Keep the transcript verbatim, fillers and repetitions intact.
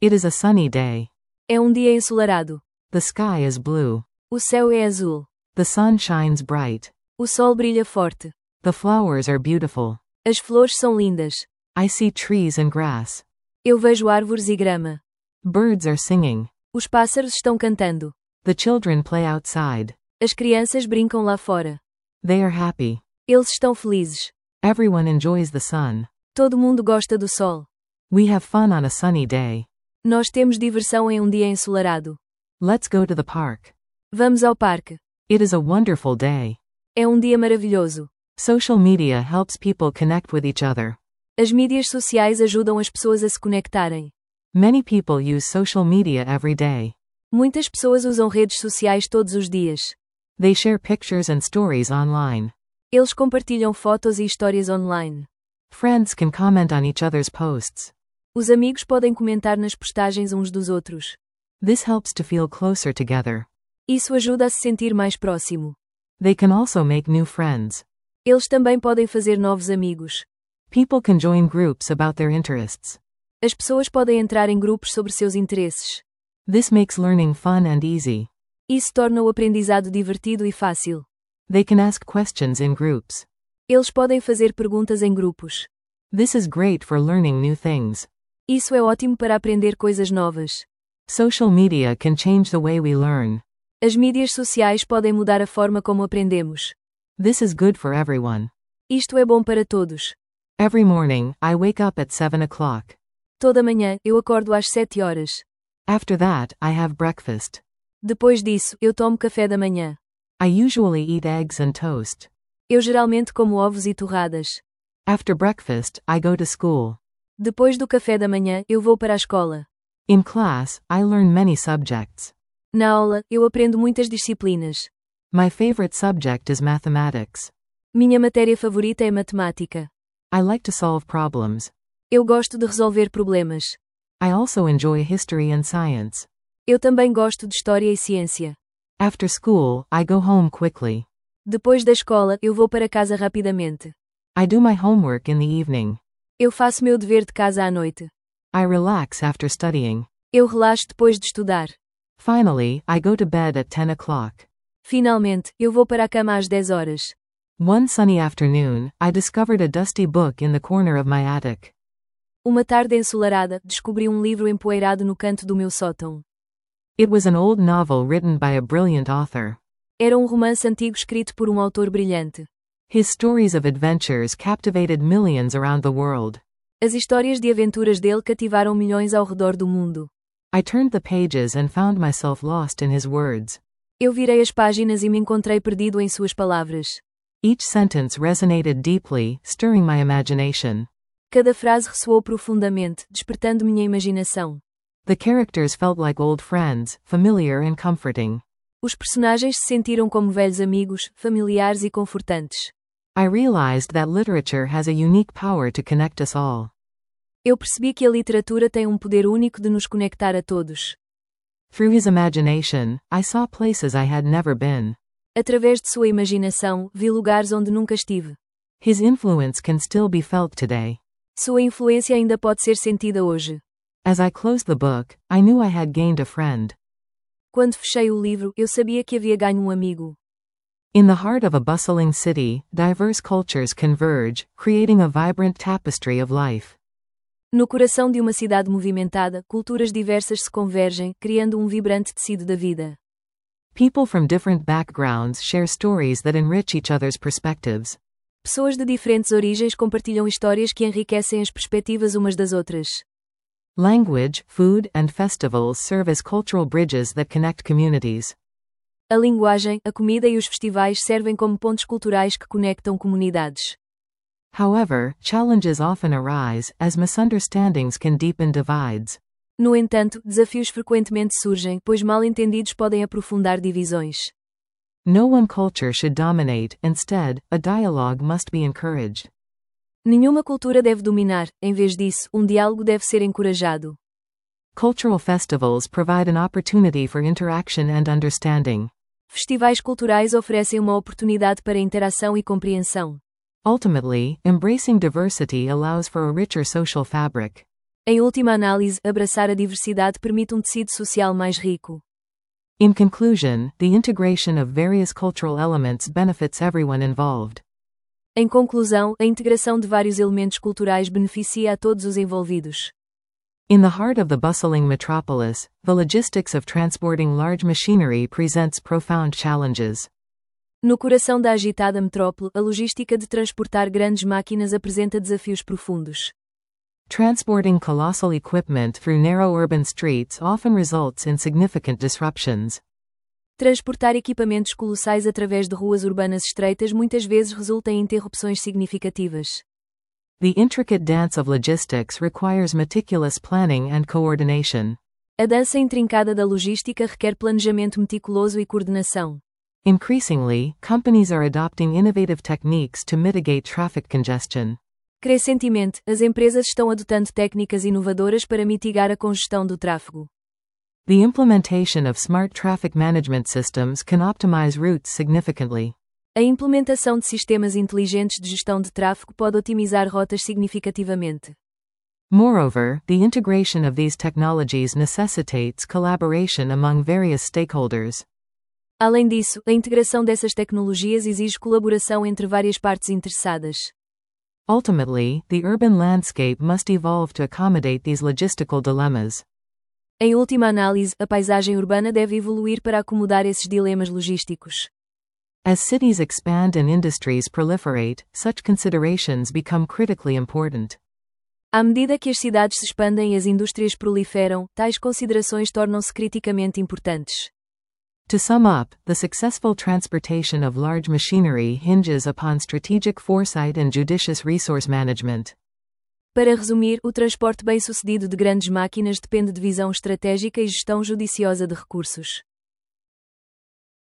It is a sunny day. É um dia ensolarado. The sky is blue. O céu é azul. The sun shines bright. O sol brilha forte. The flowers are beautiful. As flores são lindas. I see trees and grass. Eu vejo árvores e grama. Birds are singing. Os pássaros estão cantando. The children play outside. As crianças brincam lá fora. They are happy. Eles estão felizes. Everyone enjoys the sun. Todo mundo gosta do sol. We have fun on a sunny day. Nós temos diversão em um dia ensolarado. Let's go to the park. Vamos ao parque. It is a wonderful day. É um dia maravilhoso. Social media helps people connect with each other. As mídias sociais ajudam as pessoas a se conectarem. Many people use social media every day. Muitas pessoas usam redes sociais todos os dias. They share pictures and stories online. Eles compartilham fotos e histórias online. Friends can comment on each other's posts. Os amigos podem comentar nas postagens uns dos outros. This helps to feel closer together. Isso ajuda a se sentir mais próximo. They can also make new friends. Eles também podem fazer novos amigos. People can join groups about their interests. As pessoas podem entrar em grupos sobre seus interesses. This makes learning fun and easy. Isso torna o aprendizado divertido e fácil. They can ask questions in groups. Eles podem fazer perguntas em grupos. This is great for learning new things. Isso é ótimo para aprender coisas novas. Social media can change the way we learn. As mídias sociais podem mudar a forma como aprendemos. This is good for everyone. Isto é bom para todos. Every morning, I wake up at seven o'clock. Toda manhã, eu acordo às sete horas. After that, I have breakfast. Depois disso, eu tomo café da manhã. I usually eat eggs and toast. Eu geralmente como ovos e torradas. After breakfast, I go to school. Depois do café da manhã, eu vou para a escola. In class, I learn many subjects. Na aula, eu aprendo muitas disciplinas. My favorite subject is mathematics. Minha matéria favorita é matemática. I like to solve problems. Eu gosto de resolver problemas. I also enjoy history and science. Eu também gosto de história e ciência. After school, I go home quickly. Depois da escola, eu vou para casa rapidamente. I do my homework in the evening. Eu faço meu dever de casa à noite. I relax after studying. Eu relaxo depois de estudar. Finally, I go to bed at ten o'clock. Finalmente, eu vou para a cama às dez horas. One sunny afternoon, I discovered a dusty book in the corner of my attic. Uma tarde ensolarada, descobri um livro empoeirado no canto do meu sótão. It was an old novel written by a brilliant author. Era um romance antigo escrito por um autor brilhante. His stories of adventures captivated millions around the world. As histórias de aventuras dele cativaram milhões ao redor do mundo. I turned the pages and found myself lost in his words. Eu virei as páginas e me encontrei perdido em suas palavras. Each sentence resonated deeply, stirring my imagination. Cada frase ressoou profundamente, despertando minha imaginação. The characters felt like old friends, familiar and comforting. Os personagens se sentiram como velhos amigos, familiares e confortantes. I realized that literature has a unique power to connect us all. Eu percebi que a literatura tem um poder único de nos conectar a todos. Through his imagination, I saw places I had never been. Através de sua imaginação, vi lugares onde nunca estive. His influence can still be felt today. Sua influência ainda pode ser sentida hoje. As I closed the book, I knew I had gained a friend. Quando fechei o livro, eu sabia que havia ganho um amigo. In the heart of a bustling city, diverse cultures converge, creating a vibrant tapestry of life. No coração de uma cidade movimentada, culturas diversas se convergem, criando um vibrante tecido da vida. People from different backgrounds share stories that enrich each other's perspectives. Pessoas de diferentes origens compartilham histórias que enriquecem as perspectivas umas das outras. Language, food, and festivals serve as cultural bridges that connect communities. A linguagem, a comida e os festivais servem como pontes culturais que conectam comunidades. However, challenges often arise, as misunderstandings can deepen divides. No entanto, desafios frequentemente surgem, pois mal-entendidos podem aprofundar divisões. No one culture should dominate, instead, a dialogue must be encouraged. Nenhuma cultura deve dominar, em vez disso, um diálogo deve ser encorajado. Cultural festivals provide an opportunity for interaction and understanding. Festivais culturais oferecem uma oportunidade para interação e compreensão. Ultimately, embracing diversity allows for a richer social fabric. Em última análise, abraçar a diversidade permite um tecido social mais rico. In conclusion, the integration of various cultural elements benefits everyone involved. Em conclusão, a integração de vários elementos culturais beneficia a todos os envolvidos. In the heart of the bustling metropolis, the logistics of transporting large machinery presents profound challenges. No coração da agitada metrópole, a logística de transportar grandes máquinas apresenta desafios profundos. Transporting colossal equipment through narrow urban streets often results in significant disruptions. Transportar equipamentos colossais através de ruas urbanas estreitas muitas vezes resulta em interrupções significativas. The intricate dance of logistics requires meticulous planning and coordination. A dança intrincada da logística requer planejamento meticuloso e coordenação. Increasingly, companies are adopting innovative techniques to mitigate traffic congestion. Crescentemente, as empresas estão adotando técnicas inovadoras para mitigar a congestão do tráfego. The implementation of smart traffic management systems can optimize routes significantly. A implementação de sistemas inteligentes de gestão de tráfego pode otimizar rotas significativamente. Moreover, the integration of these technologies necessitates collaboration among various stakeholders. Além disso, a integração dessas tecnologias exige colaboração entre várias partes interessadas. Ultimately, the urban landscape must evolve to accommodate these logistical dilemmas. Em última análise, a paisagem urbana deve evoluir para acomodar esses dilemas logísticos. As cities expand and industries proliferate, such considerations become critically important. À medida que as cidades se expandem e as indústrias proliferam, tais considerações tornam-se criticamente importantes. To sum up, the successful transportation of large machinery hinges upon strategic foresight and judicious resource management. Para resumir, o transporte bem-sucedido de grandes máquinas depende de visão estratégica e gestão judiciosa de recursos.